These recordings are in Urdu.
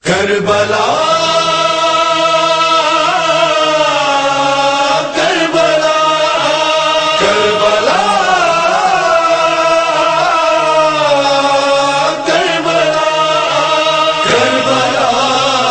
کربلا کربلا کربلا کربلا کربلا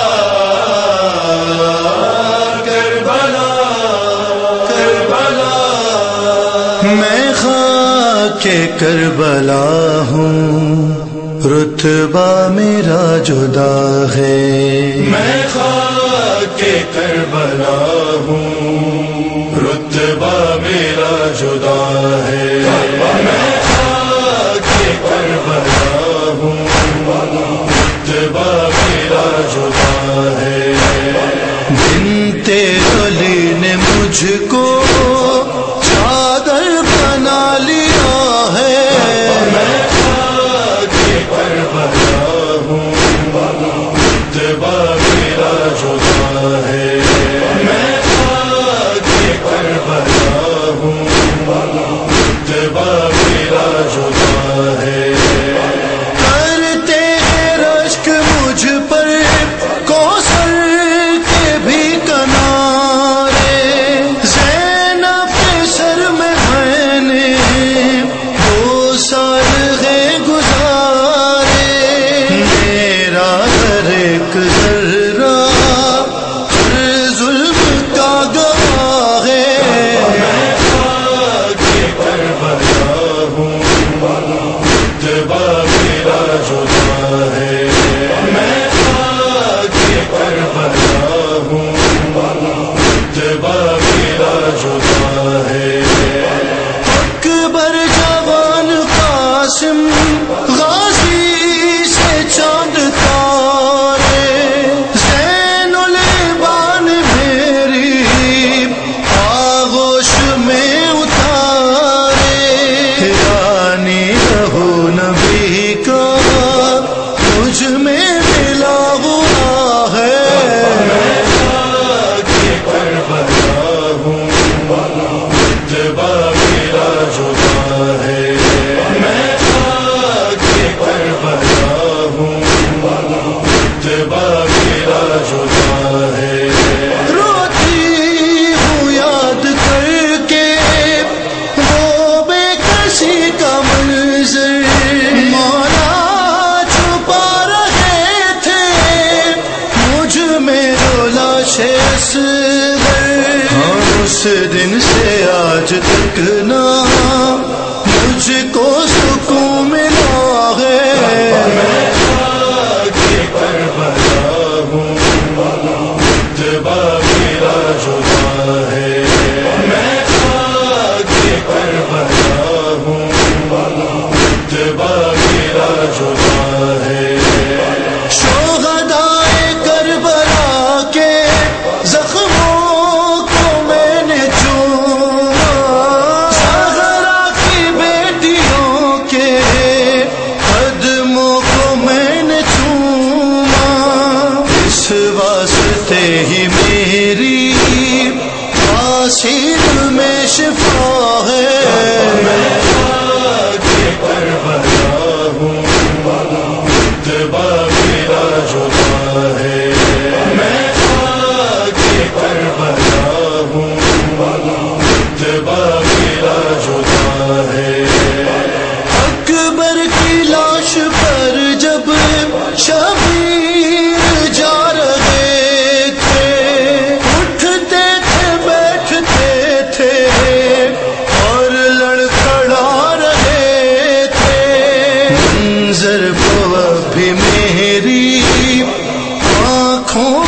کربلا کربلا میں خاک کربلا ہوں، رتبہ میرا جدا ہے۔ میں خاک کربلا ہوں، رتبہ میرا جدا ہے۔ میں خاک کربلا ہوں، رتبہ میرا جدا ہے۔ بنت علی نے مجھ کو چادر بنا لیا ہے۔ رتبہ میرا جدا ہے۔ میں خاک کربلا ہوں، رتبہ میرا جدا ہے۔ کرتے ہیں رشک مجھ پر کوثر کے بھی کنارے، زینب کے سر میں میں نے 2 سال ہے گزارے۔ میرا ہر ایک ذرہ ہر ظلم کا گواہ ہے۔ میں خاک کربلا ہوں، رتبہ میرا جدا ہے۔ میں خاک کربلا ہوں، رتبہ میرا جدا ہے۔ اکبر جوان قاسم غازی سے چاند تارے، زین العبان میری آغوش میں اتارے۔ رانی رہو نبی کا مجھ میں ملا ہوا ہے۔ میں خاک کربلا ہوں، رتبہ میرا جدا ہے۔ میں خاک کربلا ہوں، رتبہ میرا جدا ہے۔ روتی ہوں یاد کر کے وہ بے کسی کا منظر، مولا چھپا رہے تھے مجھ میں لاش اصغر۔ اس دن سے آج تک نہ مجھ کو سکون ملا ہے۔ میں خاک کربلا ہوں، رتبہ میرا جدا ہے۔ میں خاک کربلا ہوں، رتبہ میرا جدا ہے۔ شہدائے کربلا کے زخموں کو میں نے چوما، زہرا کی بیٹیوں کے قدموں کو میں نے چوما۔ اس واسطے ہی میری آسیر میں شفا ہے۔ میں خاک کربلا ہوں، رتبہ میرا جدا ہے۔ میں خاک کربلا ہوں، رتبہ میرا جدا ہے۔ اکبر کی لاش پر جب شبیر جا رہے تھے، اٹھتے تھے بیٹھتے تھے اور لڑکھڑا رہے تھے۔ منظر کو اب بھی میری آنکھوں